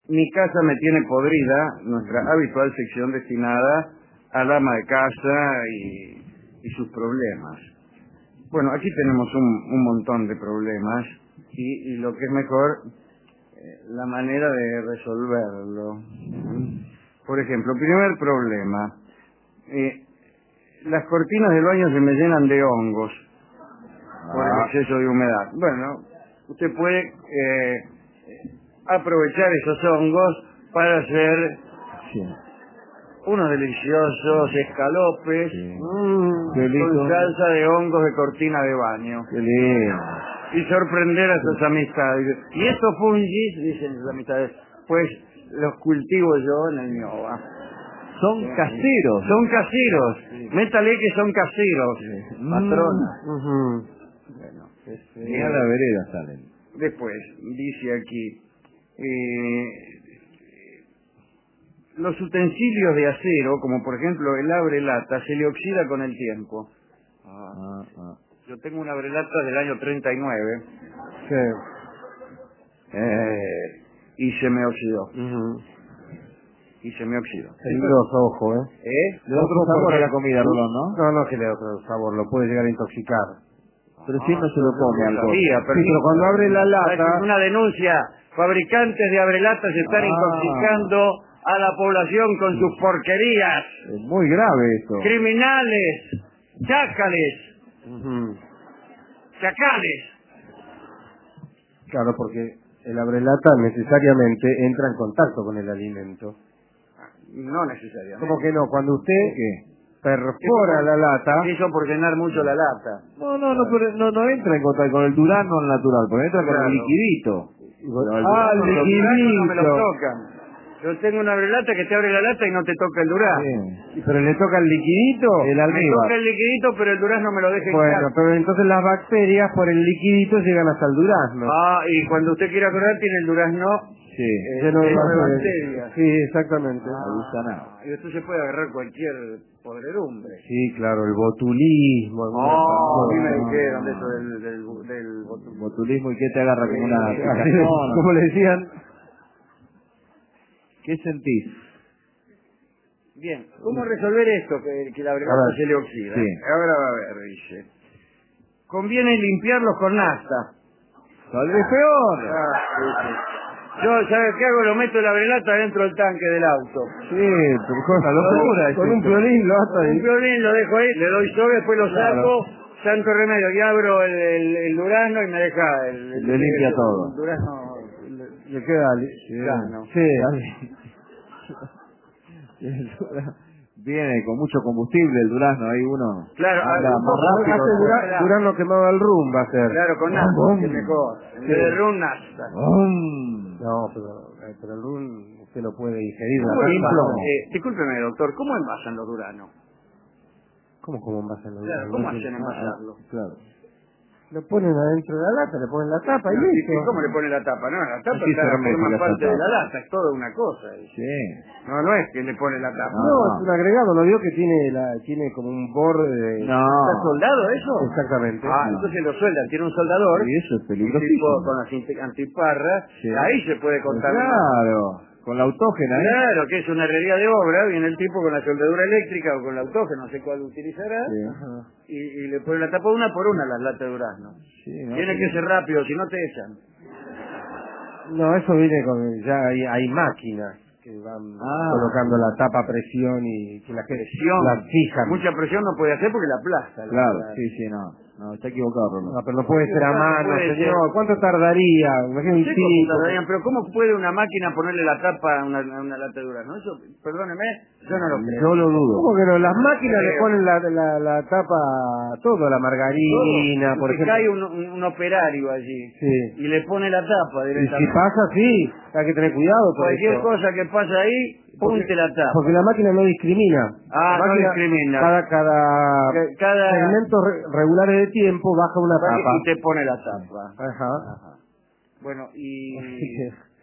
Mi casa me tiene podrida, nuestra habitual sección destinada al ama de casa y sus problemas. Bueno, aquí tenemos un montón de problemas y lo que es mejor, la manera de resolverlo. Por ejemplo, primer problema. Las cortinas del baño se me llenan de hongos por el exceso de humedad. Bueno, usted puede aprovechar esos hongos para hacer unos deliciosos escalopes con salsa de hongos de cortina de baño. Qué lindo. Y sorprender a sus amistades. Y estos fungis, dicen sus amistades, pues los cultivo yo en el Ñoba. Son caseros. Son caseros. Métale que son caseros. Patrona. Bueno, Ni a la vereda salen. después, dice aquí, los utensilios de acero, como por ejemplo el abrelata, se le oxida con el tiempo. Yo tengo una abrelata del año 39 y se me oxidó. Y se me oxidó. Peligroso, ojo, Le da otro sabor a la comida, Rolón, ¿no? No, que le da otro sabor, lo puede llegar a intoxicar. Pero si no se lo come al coche. Pero cuando abre la lata... Una denuncia. Fabricantes de abrelatas están intoxicando a la población con sus porquerías. Es muy grave esto. Criminales. Chácales. Chacales. Claro, porque el abrelata necesariamente entra en contacto con el alimento. No necesariamente. ¿Cómo que no? Cuando usted perfora la lata... Eso por llenar mucho la lata. No entra en contacto con el durazno natural, porque entra con el liquidito. el liquidito. No me lo liquidito. tocan. Yo tengo una abrelata que te abre la lata y no te toca el durazno. Pero le toca el liquidito. El Me almíbar. toca el liquidito, pero el durazno me lo deja Bueno, intacto. pero entonces las bacterias por el liquidito llegan hasta el durazno. Y cuando usted quiera correr tiene el durazno Lleno de bacterias. Sí, exactamente. Y esto se puede agarrar cualquier podredumbre. Sí, claro, el botulismo. A mí me dijeron de eso del Botulismo, ¿y qué te agarra como una picazón? ¿Cómo le decían? ¿Qué sentís? Bien, ¿cómo resolver esto? Que la abrelata se le oxida. Sí. Ahora va a ver, dice. Conviene limpiarlos con nafta. Tal vez peor. Yo, ¿sabes qué hago? Lo meto la abrelata dentro del tanque del auto. Sí, cosa locura. Con un violín lo ata ahí. Un violín lo dejo ahí, le doy sobre, después lo saco, santo remedio, y abro el durazno y me deja Le limpia todo. El durazno Le queda sano. Viene con mucho combustible el durazno, ahí uno Claro, anda más rápido. Durazno quemado al rum va a ser. Claro, con nafta, que es mejor. En vez de rum, nafta. No, pero el rum usted lo puede ingerir. Discúlpeme, doctor, ¿cómo envasan los duranos? ¿Cómo envasan los Claro, duranos? ¿cómo hacen envasarlo? Claro. Lo ponen adentro de la lata, le ponen la tapa y listo. ¿Y cómo le pone la tapa? No, la tapa Aquí se hermética forma esa parte de tapa. la lata, es toda una cosa. Sí. No es que le pone la tapa. No, es un agregado, ¿no vio que tiene como un borde de... No. ¿Está soldado eso? Exactamente. Entonces lo sueldan, tiene un soldador. Y eso es Un peligrosísimo. tipo con las antiparras, ahí se puede contaminar. Claro, con la autógena, ¿eh? Claro, que es una herrería de obra, viene el tipo con la soldadura eléctrica o con la autógena, no sé cuál utilizará, y le pone la tapa una por una las latas de durazno. Tiene que ser rápido, si no te echan. No, eso viene con... Ya hay máquinas que van colocando la tapa a presión y que la fijan. Mucha presión no puede hacer porque la aplasta. Claro, no, está equivocado, Rolón. No, pero no puede ser a mano, puede señor. ser. ¿Cuánto tardaría? Imagínate un No sé tipo. cómo tardarían, pero ¿cómo puede una máquina ponerle la tapa a una lata de durazno? Eso, perdóneme, yo no lo creo. Yo lo dudo. ¿Cómo que no? Las máquinas le ponen la tapa a todo, la margarina, por ejemplo. Cae un operario allí Sí. y le pone la tapa Y directamente. si pasa, sí. Hay que tener cuidado por Cualquier eso. cosa que pasa ahí, ponte la tapa. Porque la máquina no discrimina. La No máquina, discrimina. Cada segmentos regulares de tiempo baja una tapa. Y te pone la tapa. Ajá. Bueno, y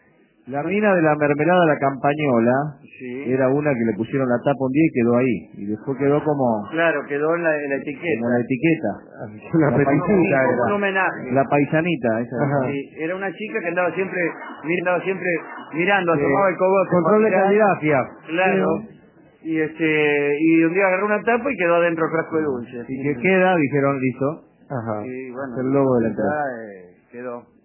La mina de la mermelada La Campañola Sí. era una que le pusieron la tapa un día y quedó ahí. Y después quedó como Claro, quedó en la etiqueta. la etiqueta. Una La petitita Como un era. homenaje. La paisanita, esa. Ajá. Sí, era una chica que andaba siempre mirando, Sí. asomaba el cogote. Control de para mirar. calidad, fía. Claro. Y un día agarró una tapa y quedó adentro el frasco de dulces. Y que queda, dijeron, listo. Ajá. Y bueno, el logo de la ya, empresa. quedó.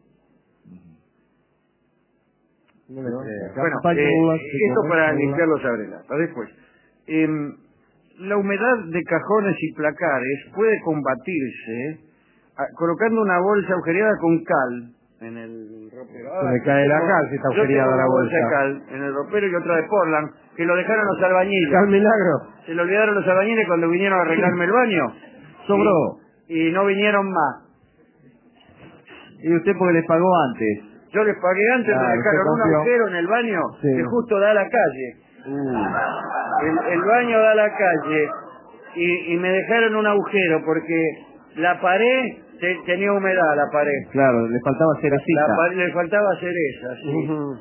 No le creo. Bueno, Campañola, esto para limpiar los abrelatas. Después, la humedad de cajones y placares puede combatirse colocando una bolsa agujereada con cal en el ropero. Se me cae la cal si está Yo tengo agujereada una la bolsa de bolsa. cal en el ropero y otra de Portland, que lo dejaron los albañiles. ¡Cal milagro! Se lo olvidaron los albañiles cuando vinieron a arreglarme el baño. Sobró. Y no vinieron más. Y usted porque les pagó antes. Yo les pagué antes, Claro, me dejaron usted un confió. agujero en el baño Sí. que justo da a la calle. El baño da a la calle y me dejaron un agujero porque la pared tenía humedad, la pared. Claro, le faltaba cerecita. La pared le faltaba cereza, sí. Ujú.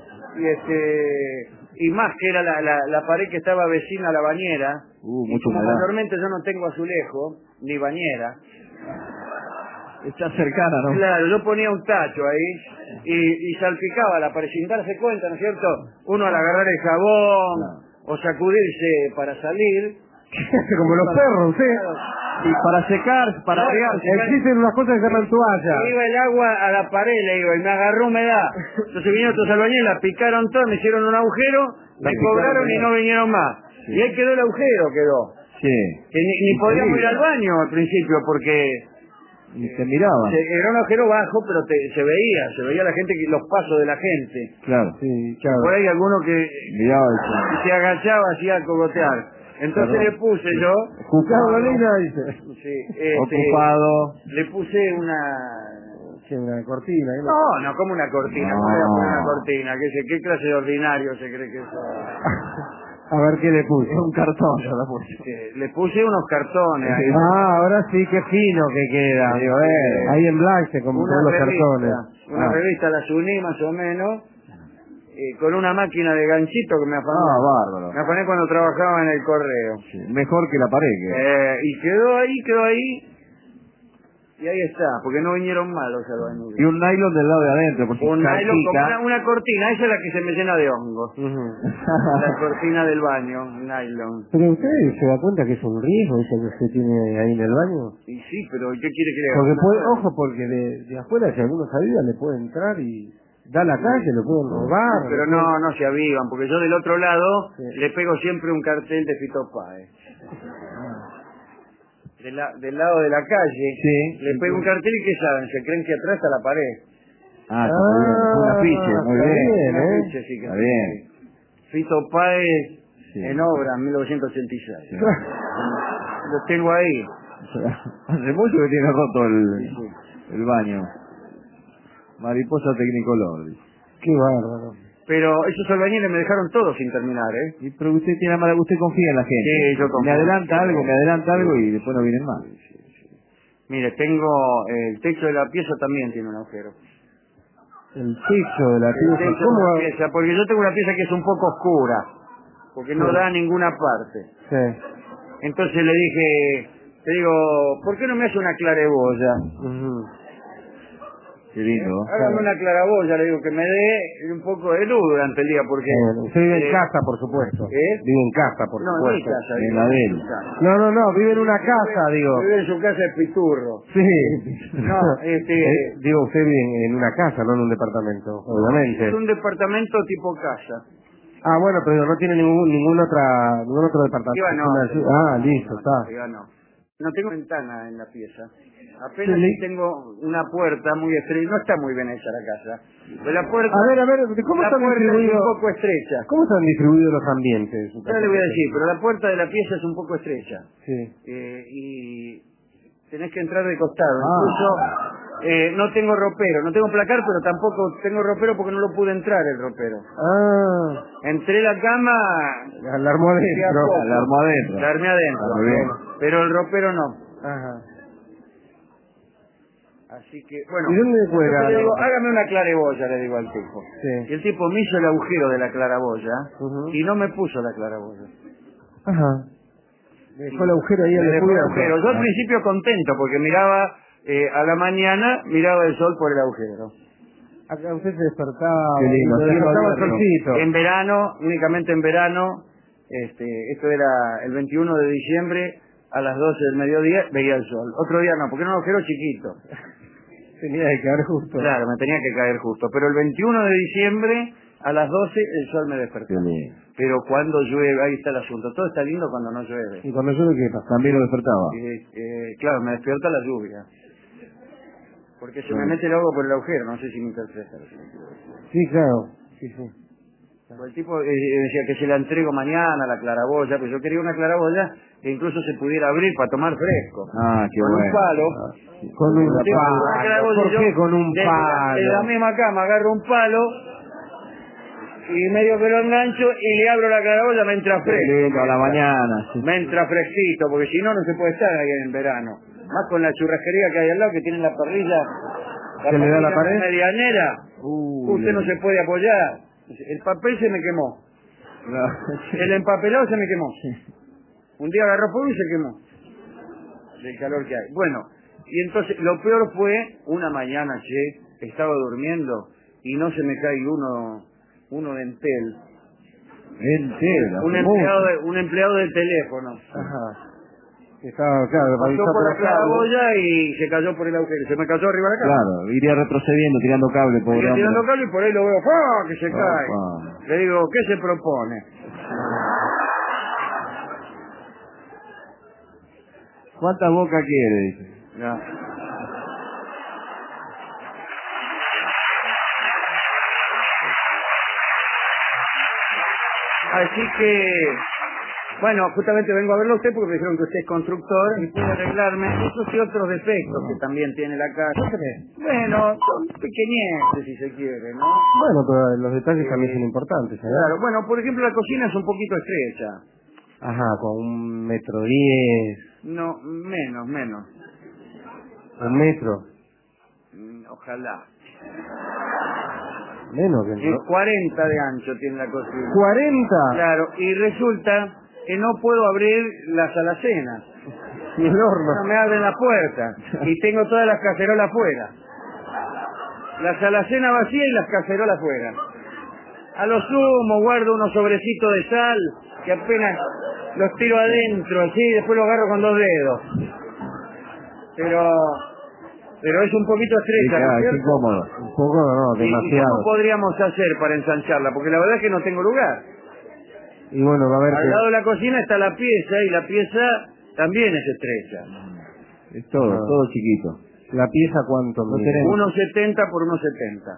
Y más que era la pared que estaba vecina a la bañera. Y mucha como humedad. mayormente yo no tengo azulejo ni bañera. Está cercana, ¿no? Claro, yo ponía un tacho ahí y salpicaba la pared sin darse cuenta, ¿no es cierto? Uno al agarrar el jabón o sacudirse para salir. Como los perros, ¿sí? Y para secar, para Claro, regarse. Existen unas cosas que se llaman toalla. Se iba el agua a la pared, le digo, y me agarró humedad. Entonces vinieron otros albañiles, la picaron todas, me hicieron un agujero, me cobraron y no vinieron más. Sí. Y ahí quedó el agujero, quedó. Sí. Que ni podíamos ir al baño al principio porque Y se miraban. era un agujero bajo, pero se veía la gente, los pasos de la gente. Claro. Sí, claro. Por ahí alguno que Miraba eso. se agachaba así a cogotear. Entonces Perdón. le puse yo, Carolina dice. sí, Ocupado. le puse una... Sí, una cortina. ¿no? No, como una cortina, No. ¿cómo le voy a poner una cortina? ¿Qué clase de ordinario se cree que es? A ver qué le puse. Un cartón, yo la puse. Le puse unos cartones ahí. Ah, ahora sí, qué fino que queda. Digo, Ahí en blanche, como todos los cartones. Una revista, las uní más o menos, con una máquina de ganchito que me afané. bárbaro. Me afané cuando trabajaba en el correo. Sí, mejor que la pared. Y quedó ahí. Y ahí está, porque no vinieron mal los albañiles. Y un nylon del lado de adentro, por si Un nylon salpica. como una cortina, esa es la que se me llena de hongos. Ujú. La cortina del baño, nylon. Pero usted se da cuenta que es un riesgo eso que usted tiene ahí en el baño. Y sí, pero ¿qué quiere que le haga? Porque puede, ojo, porque de afuera si alguno se aviva le puede entrar y da la calle, le pueden robar. Pero no se avivan, porque yo del otro lado Sí. le pego siempre un cartel de Fito Páez. Del lado de la calle, Sí. le pego un cartel y ¿qué saben? Se creen que atrás está la pared. Está muy bien. Un afiche, muy está bien. bien, Un ¿eh? afiche, sí que Está sí. bien. Fito Páez Sí. en obra, 1986. Sí. Lo tengo ahí. Hace mucho que tiene roto el baño. Mariposa Tecnicolor. Qué bárbaro. Pero esos albañiles me dejaron todo sin terminar, ¿eh? Y pero usted tiene usted confía en la gente. Sí, yo confío. Me adelanta algo y después no vienen más. Mire, tengo el techo de la pieza también tiene un agujero. El techo de la El pieza. techo de ¿Cómo? la pieza, porque yo tengo una pieza que es un poco oscura, porque no Sí. da a ninguna parte. Sí. Entonces le dije, te digo, ¿por qué no me hace una clareboya? Ujú. Qué lindo. Hágame una claraboya, le digo, que me dé un poco de luz durante el día, porque... Usted vive en casa, por supuesto. Vive en casa, por No, en mi supuesto. casa. En digo, la de él. en mi casa. No, vive en una casa, digo. Vive en su casa de piturro. Sí. No, digo, usted vive en una casa, no en un departamento, obviamente. Es un departamento tipo casa. Ah, bueno, pero no tiene ningún otro departamento. Arriba no. Ah, listo, está. Arriba no. No tengo ventana en la pieza. Apenas Sí. sí tengo una puerta muy estrecha. No está muy bien hecha la casa. Pero la puerta, A ver, ¿cómo la están puerta es distribuidos? un poco estrecha. ¿Cómo están distribuidos los ambientes? Ahora le voy a decir, pero la puerta de la pieza es un poco estrecha. Sí. Y tenés que entrar de costado. Ah. Incluso no tengo ropero. No tengo placar, pero tampoco tengo ropero porque no lo pude entrar el ropero. Ah, Entré la cama... la armó adentro. La armó adentro. La armé adentro. Ah, muy bien. Pero el ropero no. Ajá. Así que, bueno, ¿Y dónde cuelga? entonces le digo, hágame una clareboya, le digo al tipo. Sí. Y el tipo me hizo el agujero de la claraboya Ujú. y no me puso la claraboya. Ajá. Dejó el agujero ahí en Me el dejó el descubierto. agujero. Yo al principio contento porque miraba a la mañana, miraba el sol por el agujero. Acá usted se despertaba. Qué lindo, se sí, despertaba el Alberto. solcito. En verano, únicamente en verano, esto era el 21 de diciembre, a las 12 del mediodía, veía el sol. Otro día no, porque era un agujero chiquito. Tenía que caer justo. Claro, me tenía que caer justo. Pero el 21 de diciembre, a las 12, el sol me despertó. Qué lindo. Pero cuando llueve, ahí está el asunto. Todo está lindo cuando no llueve. Y cuando llueve, ¿qué pasa? También lo despertaba. Claro, me despierta la lluvia. Porque se me Bueno. mete el agua por el agujero, no sé si me interpreta. Sí, claro. Sí, sí. El tipo decía que se la entrego mañana, la claraboya, pues yo quería una claraboya que incluso se pudiera abrir para tomar fresco. Ah, qué Con bueno. un palo. Con un Yo tengo una palo. claraboya, ¿Por yo qué con un de palo? la misma cama agarro un palo y medio que lo engancho y le abro la claraboya, me entra Qué fresco. lindo, a la mañana. Sí. Me entra fresquito, porque si no, no se puede estar ahí en verano. Más con la churrasquería que hay al lado, que tiene la parrilla, ¿Que le da la parrilla pared? medianera. Usted no se puede apoyar. El papel se me quemó. No. El empapelado se me quemó. Un día agarró fuego y se quemó. Del calor que hay. Bueno, y entonces lo peor fue, una mañana, estaba durmiendo y no se me cae uno de Entel. Entera. Un empleado del teléfono. Ajá. Estaba, claro, Pasó por la atrasado. claraboya y se cayó por el agujero. Se me cayó arriba de la cama. Claro, iría retrocediendo, tirando cable, pobre Iría hombre. tirando cable y por ahí lo veo, ¡ah! Que se cae. Papá. Le digo, ¿qué se propone? ¿Cuánta boca quiere? Dice. Ya. Así que, bueno, justamente vengo a verlo a usted porque me dijeron que usted es constructor y puede arreglarme esos y otros defectos que también tiene la casa. Bueno, son pequeñeces si se quiere, ¿no? Bueno, pero los detalles también son importantes, ¿eh? Claro, bueno, por ejemplo, la cocina es un poquito estrecha. Ajá, con 1,10 m. No, menos. 1 metro. Ojalá. Menos que Y 40 de ancho tiene la cocina. 40. Claro, y resulta que no puedo abrir las alacenas. Y el horno. No me abren la puerta. Y tengo todas las cacerolas afuera. Las alacenas vacías y las cacerolas afuera. A lo sumo guardo unos sobrecitos de sal que apenas los tiro adentro, así, y después los agarro con 2 dedos. Pero es un poquito Sí, estrecha, ¿no claro, es es cierto? incómodo. Un poco, no, ¿Y demasiado. cómo podríamos hacer para ensancharla? Porque la verdad es que no tengo lugar. Y bueno, va a haber Al lado de la cocina está la pieza y la pieza también es estrecha. Es todo, Ah. todo chiquito. ¿La pieza cuánto No mide? tenemos. 1,70 por 1,70.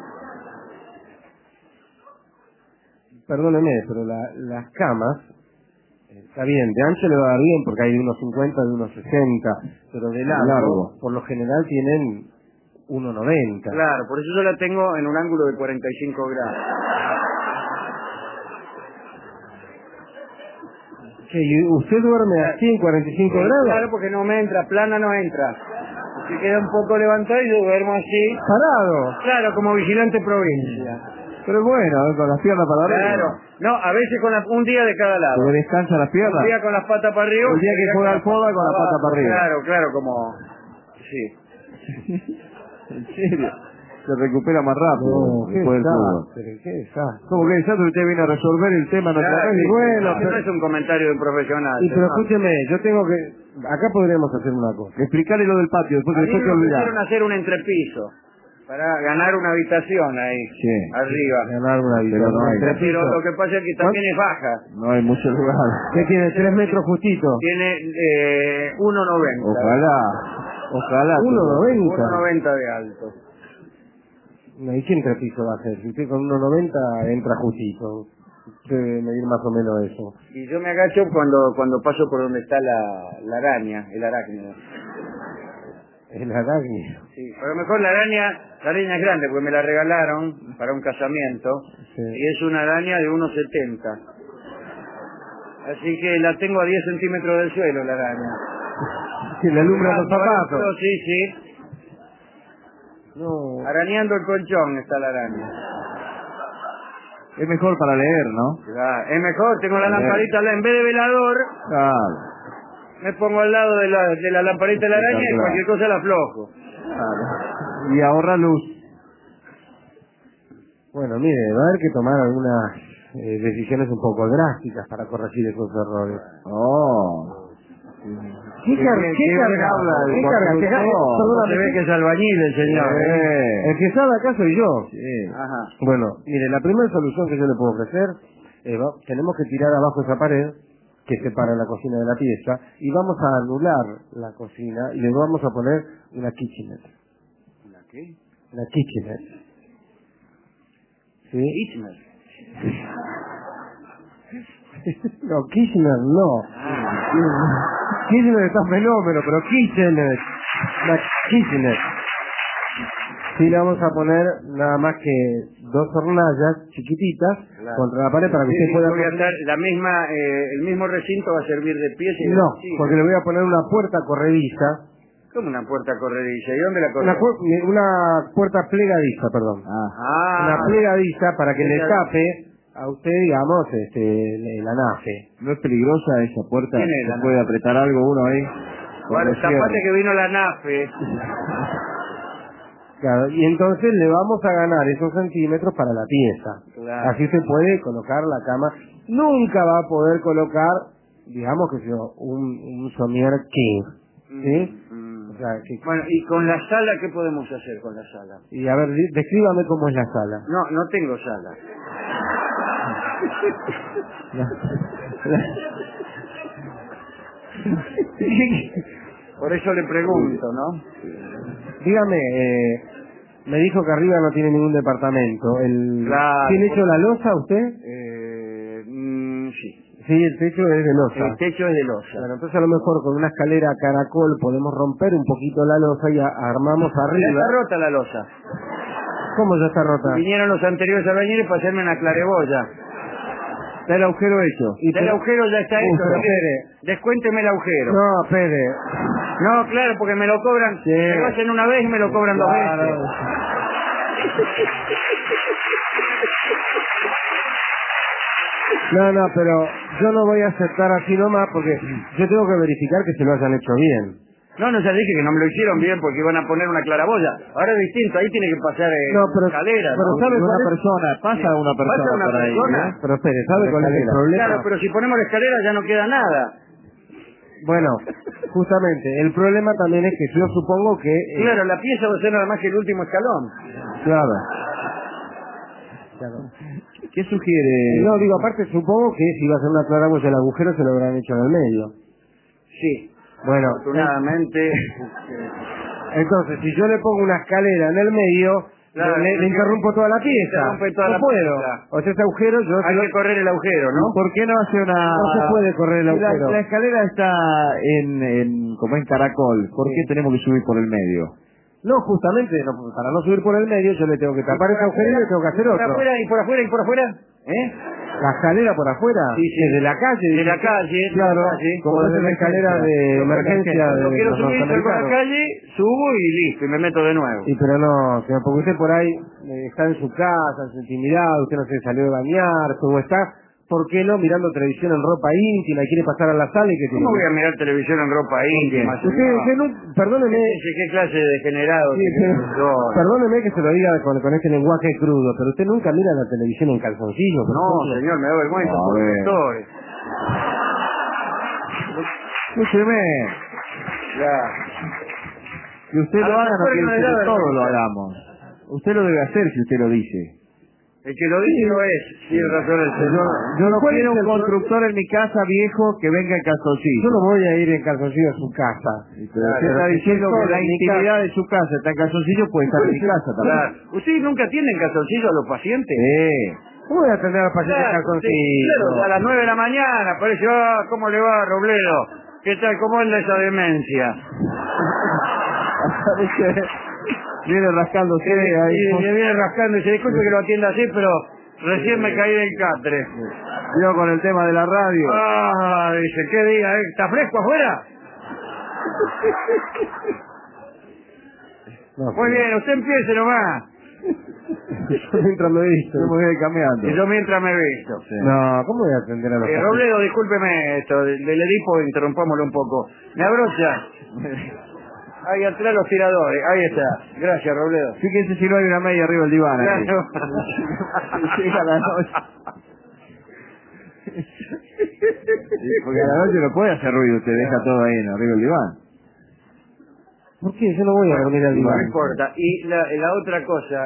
Perdóneme, pero las camas, está bien, de ancho le va a dar bien porque hay de 1,50, de 1,60, pero de largo, por lo general tienen 1,90. Claro, por eso yo la tengo en un ángulo de 45 grados. ¿Y usted duerme así en 45 grados? Claro, porque no me entra, plana no entra. Si queda un poco levantado y yo duermo así. Parado. Claro, como vigilante provincia. Pero bueno, con las piernas para arriba. Claro. No, a veces con un día de cada lado. Porque descansa las piernas. Un día con las patas para arriba. El día que juega al fútbol con la pata para arriba. Claro, como... Sí. En serio. Se recupera más rápido No, después del fútbol. qué desastre. ¿Cómo que desastre? Usted viene a resolver el tema en otra Claro, vez. sí, Y bueno, no, no es un comentario de un profesional. Y pero ¿no? escúcheme, yo tengo que... Acá podríamos hacer una cosa. explicarle lo del patio, después A que mí después me te olvidás. ofrecieron hacer un entrepiso para ganar una habitación ahí, Sí. arriba. Ganar una Pero no hay. habitación. Pero lo que pasa es que también es baja. No hay mucho lugar. ¿Qué tiene? 3 metros justito. Tiene 1,90. Ojalá. 1,90. 1,90 de alto. No, ¿y qué entrepiso va a hacer? Si usted con 1,90 entra justito. Debe medir más o menos eso. Y yo me agacho cuando paso por donde está la araña, el arácnido. El arácnido. Sí, a lo mejor la araña es grande porque me la regalaron para un casamiento. Sí. Y es una araña de 1,70. Así que la tengo a 10 centímetros del suelo, la araña. Que le alumbra los zapatos. Sí, sí. No. Arañando el colchón está la araña. Es mejor para leer, ¿no? Es mejor, tengo la lamparita en vez de velador, Claro. me pongo al lado de la lamparita de la araña y cualquier cosa la aflojo. Claro. Y ahorra luz. Bueno, mire, va a haber que tomar algunas decisiones un poco drásticas para corregir esos errores. Oh. ¿Qué carga? Se ve que es albañil el señor. El que sabe acá soy yo. Sí. Ajá. Bueno, mire, la primera solución que yo le puedo ofrecer, tenemos que tirar abajo esa pared que separa la cocina de la pieza y vamos a anular la cocina y le vamos a poner una kitchenette. ¿Una qué? Una kitchenette. ¿Sí? Kitchener. No, Kirchner no. Kirchner está fenómeno, pero Kirchner. La Kirchner. Sí, le vamos a poner nada más que 2 hornallas chiquititas contra la pared para que usted pueda... Voy a estar el mismo recinto va a servir de pieza y No, porque le voy a poner una puerta corrediza. ¿Cómo una puerta corrediza? ¿Y dónde la Una, corre? una puerta plegadiza, perdón. Una plegadiza para que le tape a usted, digamos, la nafe. ¿No es peligrosa esa puerta? ¿Quién es la ¿Se puede nafe? apretar algo uno ahí? Bueno, tapate que vino la nafe. Claro, y entonces le vamos a ganar esos centímetros para la pieza. Claro. Así usted puede colocar la cama. Nunca va a poder colocar, digamos que sea un somier king. ¿Sí? O sea, Bueno, ¿y con la sala qué podemos hacer con la sala? y a ver, descríbame cómo es la sala. No tengo sala. Por eso le pregunto, ¿no? Dígame, me dijo que arriba no tiene ningún departamento. Claro. ¿Tiene hecho la losa usted? Sí. Sí, el techo es de losa. El techo es de losa. Bueno, entonces a lo mejor con una escalera caracol podemos romper un poquito la losa y armamos Ya arriba. está rota la losa. ¿Cómo ya está rota? Vinieron los anteriores albañiles para hacerme una clarebolla. Está el agujero hecho. El agujero ya está hecho. pero espere. Descuénteme el agujero. No, espere. No, claro, porque me lo cobran. Sí. Me lo hacen una vez y me lo cobran 2 Claro. veces. No, pero yo no voy a aceptar así nomás porque yo tengo que verificar que se lo hayan hecho bien. No, ya dije que no me lo hicieron bien porque iban a poner una claraboya. Ahora es distinto, ahí tiene que pasar No, pero- escalera. pero ¿no? ¿sabe Una cuál es? persona, pasa una persona Pasa una por ahí. persona. ¿eh? Pero espere, ¿sabe cuál es el problema? Claro, pero si ponemos la escalera ya no queda nada. Bueno, justamente, el problema también es que yo supongo que... Claro, la pieza va a ser nada más que el último escalón. Claro. ¿Qué sugiere? No, digo, aparte supongo que si va a ser una claraboya el agujero se lo habrán hecho en el medio. Sí. Bueno, Afortunadamente. entonces, si yo le pongo una escalera en el medio, Claro, le interrumpo toda la pieza. interrumpe toda no la puedo. pieza. O sea, ese agujero yo... Hay que correr el agujero, ¿no? ¿Por qué no hace una...? No se puede correr el Si agujero. la escalera está como en caracol, ¿por qué tenemos que subir por el medio? No, justamente, para no subir por el medio, yo le tengo que tapar ese agujero y le tengo que hacer ¿Por otro. afuera y por afuera y por afuera? ¿Eh? ¿La escalera por afuera? Sí, sí. ¿Desde la calle? De la calle. Claro, de la calle. como es la escalera de emergencia Cuando de quiero los subir, salgo a la norteamericanos. calle, subo y listo, y me meto de nuevo. Sí, pero no, señor, porque usted por ahí está en su casa, en su intimidad, usted no se salió de bañarse, o está, ¿por qué no, mirando televisión en ropa íntima y quiere pasar a la sala y que ¿Cómo voy a mirar televisión en ropa íntima? Usted no, perdóneme, ¿Qué clase de degenerado? sí, perdóneme que se lo diga con este lenguaje crudo, pero usted nunca mira la televisión en calzoncillos. por No, ejemplo. señor, me da vergüenza A por los ver. doctores. Escúcheme, Ya. que usted A lo los haga no doctores quiere no les decir da que todos lo vergüenza. hagamos. Usted lo debe hacer si usted lo dice. El que lo dice no es. Tiene razón el señor. Yo no ¿Cuál quiero es un el constructor en mi casa viejo que venga en Yo calzoncillo. no voy a ir en calzoncillo a su casa. Pero usted está si diciendo estoy que la en mi intimidad de su casa está en calzoncillo, puede estar en mi casa también. Claro. ¿Ustedes nunca tienen calzoncillo a los pacientes? ¿Cómo voy a atender a los pacientes Claro, calzoncillos? claro, a las 9 de la mañana, parece, ¿cómo le va, Robledo? ¿Qué tal? ¿Cómo anda esa demencia? Viene rascándose ahí. Y me viene rascando y dice, disculpe que lo atienda así, pero recién me caí del catre. Yo con el tema de la radio. Ah, dice, ¿qué día? ¿Está fresco afuera? No, Muy bien, usted empiece nomás. Yo mientras me visto. Yo me voy cambiando. Y yo mientras me visto. Sí. No, ¿cómo voy a atender a los pacientes? Robledo, discúlpeme esto, del Edipo interrumpámoslo un poco. ¿Me abrocha? Ahí atrás los tiradores, ahí está. Gracias, Robledo. Fíjense si no hay una media arriba del diván. aquí. Claro. Llega la noche. Porque a la noche no puede hacer ruido, usted deja todo ahí arriba del diván. ¿Por qué? Yo no voy a dormir al No diván. importa. Y la otra cosa,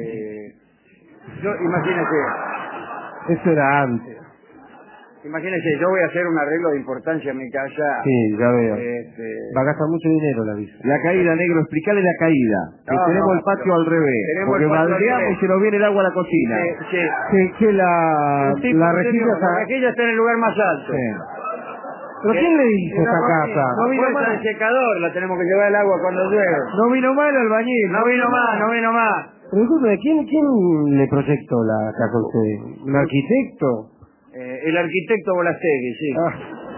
yo imagínese, Eso era antes. yo voy a hacer un arreglo de importancia en mi casa. Sí, ya veo. Este, Va a gastar mucho dinero la visa. La caída, negro, explícale la caída. Que No, tenemos no, el patio pero al revés. tenemos Porque el patio al baldeamos revés. y se nos viene el agua a la cocina. Que la Sí, la porque rejilla la está... rejilla está en el lugar más alto. Sí. ¿Pero quién le hizo esta casa? No vino Puede más ser el secador, la tenemos que llevar al agua cuando llueve. No vino mal el albañil. No vino más. Pero disculpe, ¿quién le proyectó la casa a usted? ¿Un arquitecto? El arquitecto Bolastegui, sí. Ah.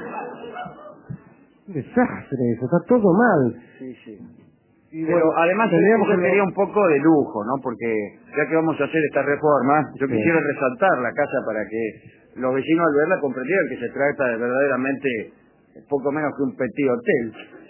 Un desastre eso, está todo mal. Sí. Y Pero bueno, además tendríamos yo que- quería un poco de lujo, ¿no? Porque ya que vamos a hacer esta reforma, yo Sí. quisiera resaltar la casa para que los vecinos al verla comprendieran que se trata de verdaderamente poco menos que un petit hotel.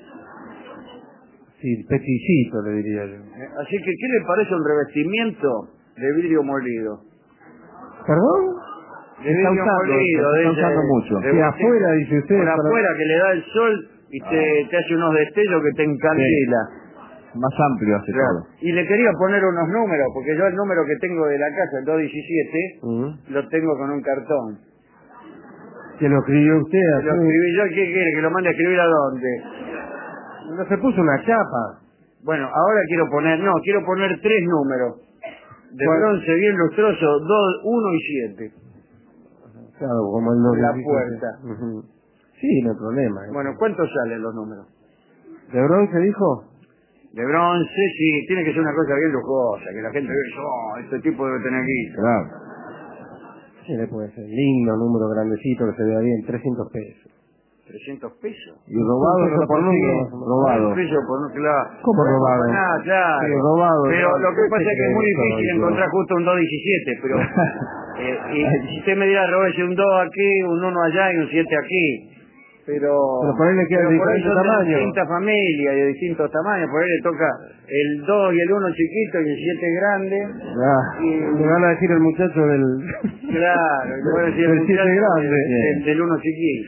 Sí, peticito le diría yo. Así que, ¿qué le parece un revestimiento de vidrio molido? ¿Perdón? De vidrio molido, está usando mucho. De afuera, dice usted. Por para- afuera, que le da el sol y te hace unos destellos que te encandila. Más amplio hace Claro. todo. Y le quería poner unos números, porque yo el número que tengo de la casa, el 217, lo tengo con un cartón. Que lo escribió usted Lo así. escribí yo, ¿qué quiere? ¿Que lo mande a escribir a dónde? No se puso una chapa. Bueno, ahora quiero poner 3 números. De ¿Cuál? bronce bien lustroso, 2, 1 y 7. Claro, como el no La dice puerta. usted. Ujú. Sí, no hay problema. Bueno, ¿cuántos salen los números? ¿De bronce dijo? De bronce, sí, tiene que ser una cosa bien lujosa, que la gente vea, este tipo debe tener guita. Claro. Sí, le puede ser. Lindo, número grandecito que se vea bien, 300 pesos. 300 pesos. Y robado no lo por consigue. número. Robado. Pesos por un claro. ¿Cómo robado? Ah, claro. Sí, robado. Pero lo que pasa es que es muy Eso, difícil eso. encontrar justo un 217, pero y si usted me dirá, robese un 2 aquí, un 1 allá y un 7 aquí. Pero por ahí le queda de por ahí diferente son de tamaño. distintas familias, de distintos tamaños. Por ahí le toca el 2 y el 1 chiquito y el 7 grande. Me van a decir el muchacho del... Claro, y puede decir Del el 7 muchacho grande. del 1 chiquito.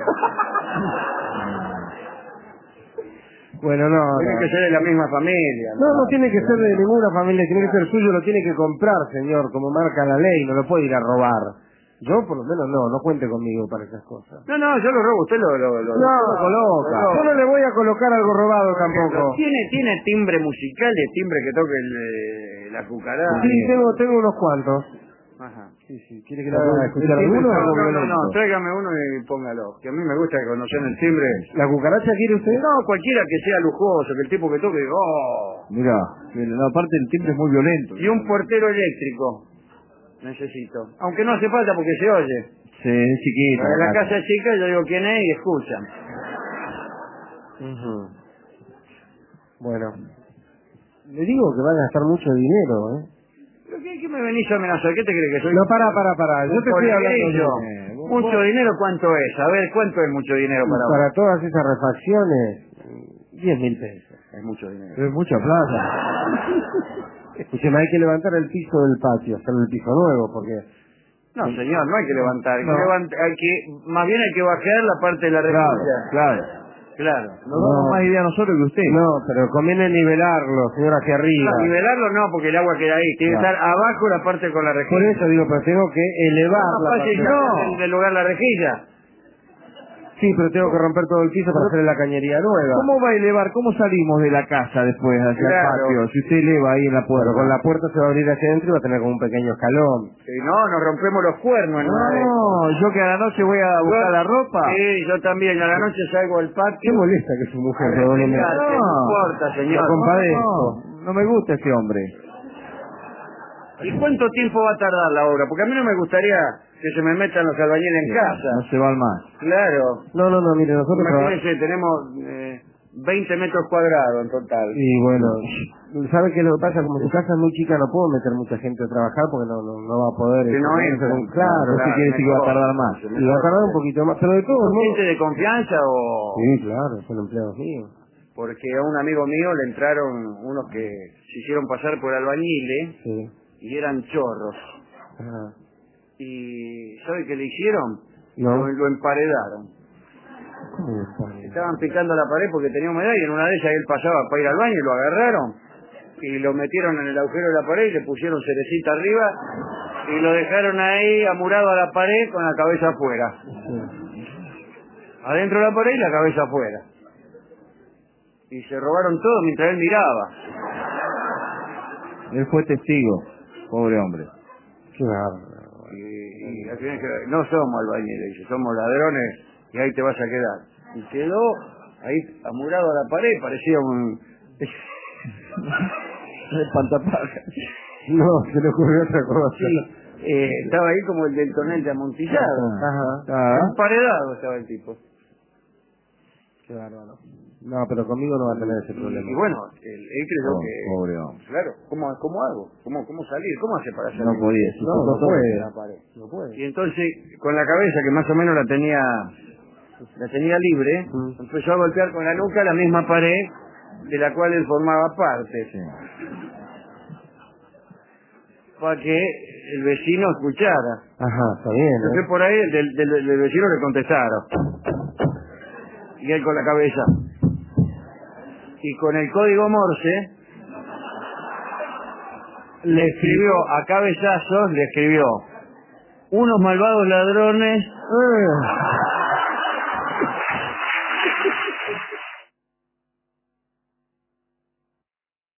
Bueno, no. Tiene que ser de la misma familia. No tiene que ser de ninguna familia, tiene que ser suyo, lo tiene que comprar, señor, como marca la ley, no lo puede ir a robar. Yo, por lo menos, no cuente conmigo para esas cosas. No, yo lo robo, usted lo Coloca. Yo no le voy a colocar algo robado tampoco. ¿Tiene timbre musical, el timbre que toque la cucaracha? Sí, tengo unos cuantos. Ajá. Sí, ¿quiere que le haga escuchar alguno? No, tráigame uno y póngalo. Que a mí me gusta conocer el timbre. ¿La cucaracha quiere usted? No, cualquiera que sea lujoso, que el tipo que toque, ¡oh! Mira, no, aparte el timbre es muy violento. Y un portero eléctrico. Necesito. Aunque no hace falta porque se oye. Sí, es chiquita. En la casa es chica, yo digo quién es y escuchan. Bueno. Le digo que va a gastar mucho dinero, ¿eh? ¿Pero qué me venís a amenazar? ¿Qué te crees que soy? No, para. Yo te estoy hablando yo. ¿Mucho dinero cuánto es? A ver, ¿cuánto es mucho dinero para vos? Para todas esas refacciones, 10.000 pesos. Es mucho dinero. Es mucha plata. Escúcheme, hay que levantar el piso del patio, hacer el piso nuevo, porque... No, señor, no hay que levantar. No. Más bien hay que bajar la parte de la rejilla. Claro. Nos damos más idea nosotros que usted. No, pero conviene nivelarlo, señor, hacia arriba. No, nivelarlo no, porque el agua queda ahí. Tiene que Claro. estar abajo la parte con la rejilla. Por eso digo, pero tengo que elevar la Más fácil parte. en el lugar la rejilla. Sí, pero tengo que romper todo el piso para hacerle la cañería nueva. ¿Cómo va a elevar? ¿Cómo salimos de la casa después hacia Claro. el patio? Si usted eleva ahí en la puerta. Pero con la puerta se va a abrir hacia adentro y va a tener como un pequeño escalón. Si no, nos rompemos los cuernos. No, yo que a la noche voy a buscar la ropa. Sí, yo también. A la noche salgo al patio. ¿Qué molesta que su mujer A perdóneme? refrescarse, no importa, señor. Lo compadezco. No me gusta ese hombre. ¿Y cuánto tiempo va a tardar la obra? Porque a mí no me gustaría que se me metan los albañiles en casa. No se van más. Claro. No, mire, nosotros... Imagínense, tenemos 20 metros cuadrados en total. Y bueno, ¿Sabe qué es lo que pasa? Como su casa es muy chica, no puedo meter mucha gente a trabajar porque no va a poder. Que no entra. Claro, eso quiere decir que va a tardar más. Y va a tardar un poquito más, pero de todos ¿Son modos. gente de confianza o...? Sí, claro, son empleados míos. Porque a un amigo mío le entraron unos que se hicieron pasar por albañiles Sí. y eran chorros. Ajá. ¿Y sabe qué le hicieron? No. Lo emparedaron. ¿Cómo me parece? Estaban picando la pared porque tenía humedad y en una de ellas él pasaba para ir al baño y lo agarraron y lo metieron en el agujero de la pared y le pusieron cerecita arriba y lo dejaron ahí amurado a la pared con la cabeza afuera. Sí. Adentro de la pared y la cabeza afuera. Y se robaron todo mientras él miraba. Él fue testigo, pobre hombre. Qué bárbaro. Y al final dice, no somos albañiles, dice, somos ladrones y ahí te vas a quedar. Y quedó ahí amurado a la pared, parecía un... Espantapájaros. No, se le ocurrió otra cosa. Sí, estaba ahí como el del tonel de amontillado. Ajá. Emparedado estaba el tipo. Qué bárbaro. No, pero conmigo no va a tener ese problema. Y bueno, él creyó que... Pobre hombre. Claro, ¿cómo hago? ¿Cómo salir? ¿Cómo hace para salir? No podía. No puede. La pared. No puede. Y entonces, con la cabeza que más o menos la tenía libre, empezó a golpear con la nuca la misma pared de la cual él formaba parte. Sí. Para que el vecino escuchara. Ajá, está bien. Entonces por ahí el del vecino le contestaron. Y él con la cabeza. Y con el código Morse le escribió a cabezazos, le escribió: unos malvados ladrones